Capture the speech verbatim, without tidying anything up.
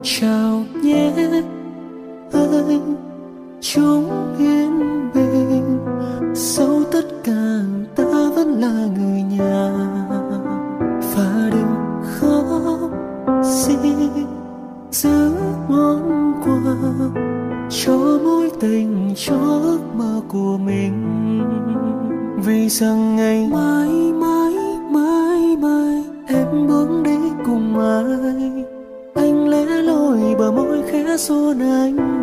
Chào nhé anh, chúng yên bình. Sau tất cả ta vẫn là người nhà. Và đừng khóc, xin giữ món quà cho mối tình, cho ước mơ của mình. Vì rằng ngày mai mãi mãi mãi em bước đi cùng ai, anh lẽ loi bờ môi khẽ hôn anh